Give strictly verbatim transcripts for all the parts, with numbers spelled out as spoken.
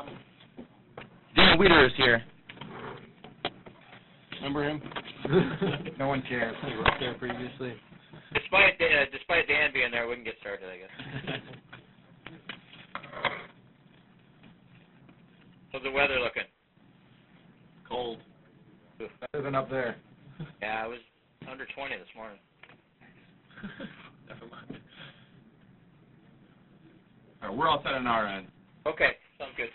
Dan Weeder is here. Remember him? No one cares. He worked there previously. Despite uh, despite Dan being there, we can get started, I guess. How's the weather looking? Cold. Better than up there. Yeah, it was under twenty this morning. Never mind. All right, we're all set on our end. Okay, sounds good.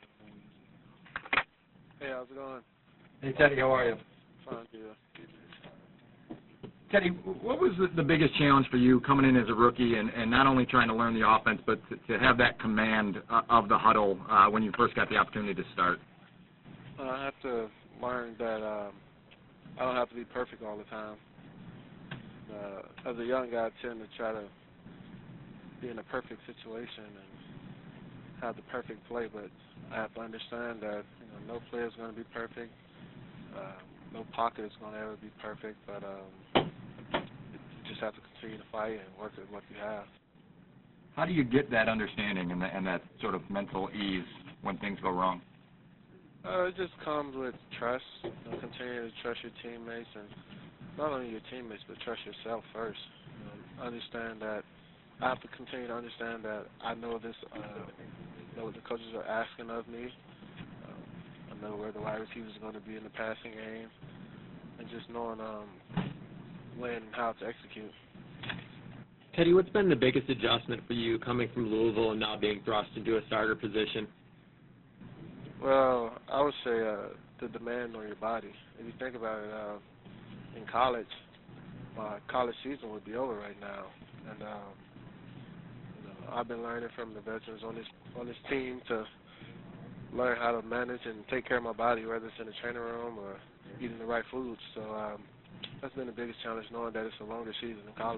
Hey, how's it going? Hey, Teddy, how are you? Fine, dude. Teddy, what was the, the biggest challenge for you coming in as a rookie and, and not only trying to learn the offense, but to, to have that command uh, of the huddle uh, when you first got the opportunity to start? Uh, I have to learn that um, I don't have to be perfect all the time. Uh, as a young guy, I tend to try to be in a perfect situation and have the perfect play, but I have to understand that you know no player is going to be perfect. Uh, no pocket is going to ever be perfect, but um, you just have to continue to fight and work with what you have. How do you get that understanding and, the, and that sort of mental ease when things go wrong? Uh, it just comes with trust. You know, continue to trust your teammates, and not only your teammates, but trust yourself first. You know, understand that I have to continue to understand that I know this, uh, know what the coaches are asking of me. Um, I know where the wide receivers are going to be in the passing game, and just knowing um, when and how to execute. Teddy, what's been the biggest adjustment for you coming from Louisville and now being thrust into a starter position? Well, I would say uh, the demand on your body. If you think about it, uh, in college, my college season would be over right now, and um, you know, I've been learning from the veterans on this on this team to learn how to manage and take care of my body, whether it's in the training room or eating the right foods. So um, that's been the biggest challenge, knowing that it's a longer season in college.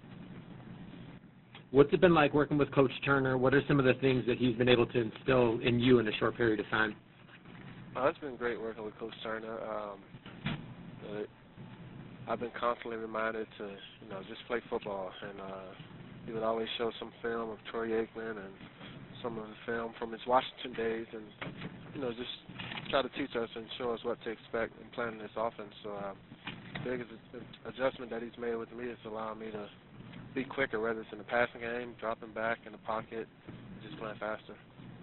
What's it been like working with Coach Turner? What are some of the things that he's been able to instill in you in a short period of time? Uh, it's been great working with Coach Turner. Um, uh, I've been constantly reminded to, you know, just play football. And uh, he would always show some film of Troy Aikman and some of the film from his Washington days, and you know, just try to teach us and show us what to expect in planning this offense. So uh, the biggest adjustment that he's made with me is allowing me to be quicker, whether it's in the passing game, dropping back in the pocket, just playing faster.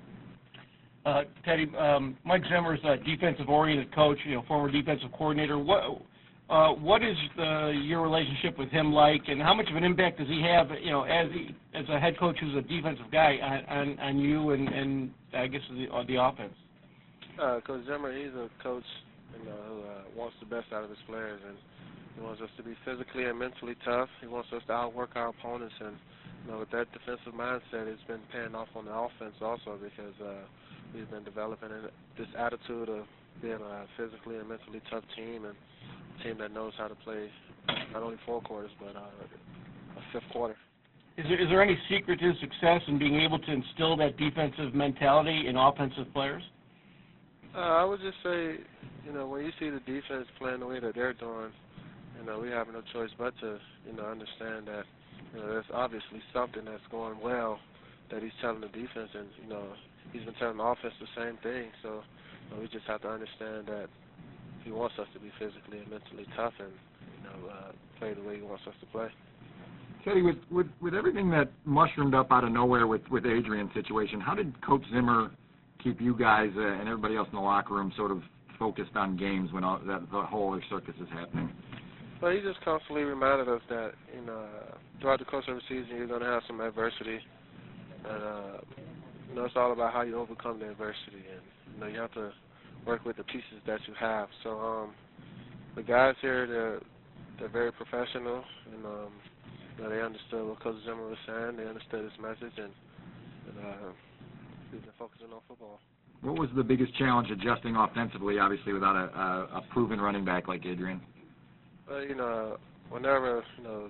Uh, Teddy, um, Mike Zimmer's a defensive-oriented coach, you know, former defensive coordinator. What uh, what is the, your relationship with him like, and how much of an impact does he have, you know, as he, as a head coach who's a defensive guy on on, on you and, and I guess the uh, the offense? Uh, Coach Zimmer, he's a coach, you know, who uh, wants the best out of his players, and he wants us to be physically and mentally tough. He wants us to outwork our opponents, and you know, with that defensive mindset, it's been paying off on the offense also, because uh, we've been developing this attitude of being a physically and mentally tough team, and a team that knows how to play not only four quarters but uh, a fifth quarter. Is there, is there any secret to success in being able to instill that defensive mentality in offensive players? Uh, I would just say, you know, when you see the defense playing the way that they're doing, you know, we have no choice but to, you know, understand that, you know, there's obviously something that's going well that he's telling the defense, and, you know, he's been telling the offense the same thing. So you know, we just have to understand that he wants us to be physically and mentally tough and, you know, uh, play the way he wants us to play. Teddy, with, with, with everything that mushroomed up out of nowhere with, with Adrian's situation, how did Coach Zimmer keep you guys uh, and everybody else in the locker room sort of focused on games when all, that, the whole other circus is happening? Well, he just constantly reminded us that, you know, throughout the course of the season, you're going to have some adversity. And, uh, you know, it's all about how you overcome the adversity. And, you know, you have to work with the pieces that you have. So um, the guys here, they're, they're very professional. And, um, you know, they understood what Coach Zimmer was saying. They understood his message. And, and uh, we've been focusing on football. What was the biggest challenge adjusting offensively, obviously, without a, a, a proven running back like Adrian? Well, you know, whenever, you know,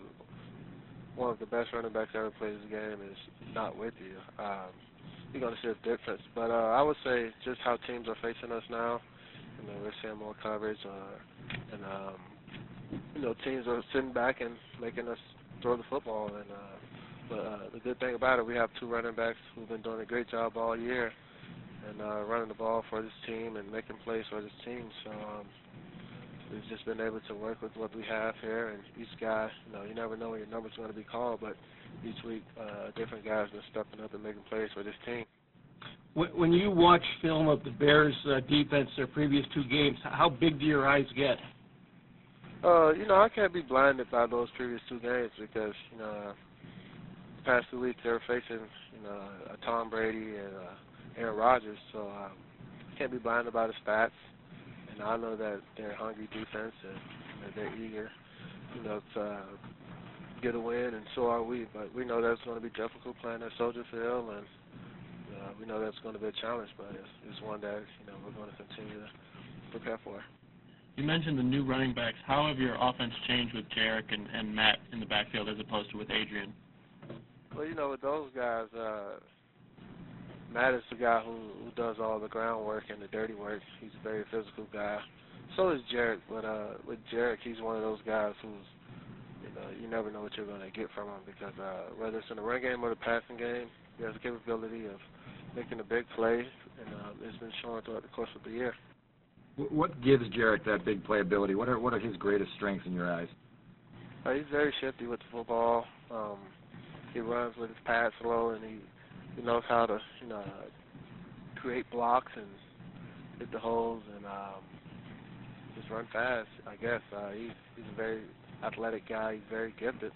one of the best running backs ever plays the game is not with you, um, you're going to see a difference. But uh, I would say just how teams are facing us now, you know, we're seeing more coverage, uh, and, um, you know, teams are sitting back and making us throw the football. And uh, But uh, the good thing about it, we have two running backs who've been doing a great job all year. and uh, running the ball for this team and making plays for this team. So um, we've just been able to work with what we have here, and each guy, you know, you never know when your number's going to be called, but each week uh, different guys been stepping up and making plays for this team. When you watch film of the Bears' uh, defense, their previous two games, how big do your eyes get? Uh, you know, I can't be blinded by those previous two games because, you know, the past two weeks they were facing, you know, uh, Tom Brady and uh, Aaron Rodgers, so um, can't be blinded by the stats. And I know that they're a hungry defense and you know, they're eager, you know, to uh, get a win, and so are we. But we know that's going to be difficult playing at Soldier Field, and uh, we know that's going to be a challenge, but it's, it's one that, you know, we're going to continue to prepare for. You mentioned the new running backs. How have your offense changed with Jarek and, and Matt in the backfield as opposed to with Adrian? Well, you know, with those guys, uh, Matt is the guy who, who does all the groundwork and the dirty work. He's a very physical guy. So is Jarek, but uh, with Jarek, he's one of those guys who's, you know, you never know what you're going to get from him because uh, whether it's in the run game or the passing game, he has the capability of making a big play, and uh, it's been shown throughout the course of the year. What gives Jarek that big playability? What are what are his greatest strengths in your eyes? Uh, he's very shifty with the football. Um, he runs with his pads slow, and he, he knows how to, you know, create blocks and hit the holes and um, just run fast, I guess. Uh, he's, he's a very athletic guy. He's very gifted.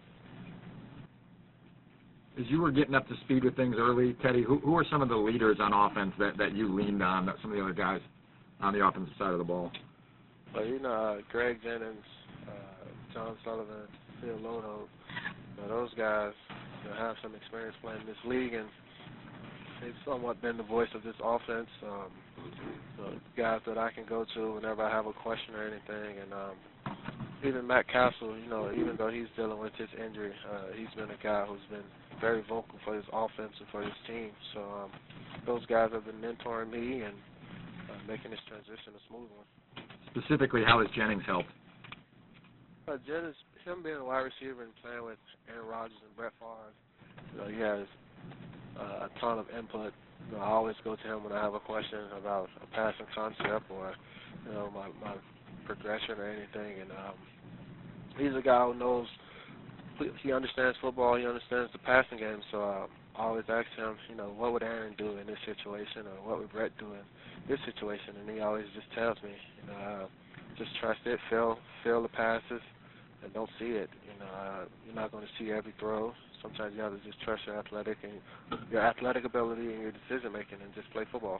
As you were getting up to speed with things early, Teddy, who, who are some of the leaders on offense that, that you leaned on, that some of the other guys on the offensive side of the ball? Well, you know, uh, Greg Jennings, uh, John Sullivan, Phil Lono, you know, those guys you know, have some experience playing in this league, and they've somewhat been the voice of this offense. Um, you know, guys that I can go to whenever I have a question or anything, and um, even Matt Castle, you know, even though he's dealing with his injury, uh, he's been a guy who's been very vocal for his offense and for his team. So um, those guys have been mentoring me and uh, making this transition a smooth one. Specifically, how has Jennings helped? Uh, Jennings, him being a wide receiver and playing with Aaron Rodgers and Brett Favre, you know, he has uh, a ton of input. You know, I always go to him when I have a question about a passing concept or, you know, my, my progression or anything. And um, he's a guy who knows, he understands football, he understands the passing game. So uh, I always ask him, you know, what would Aaron do in this situation, or what would Brett do in this situation? And he always just tells me, you know, uh, just trust it, feel, feel the passes, and don't see it. You know, uh, you're not going to see every throw. Sometimes you have to just trust your athletic and your athletic ability and your decision making, and just play football.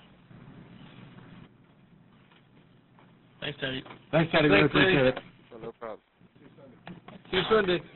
Thanks, Teddy. Thanks, Teddy. Really Thanks, Teddy. appreciate it. So no problem. See you Sunday.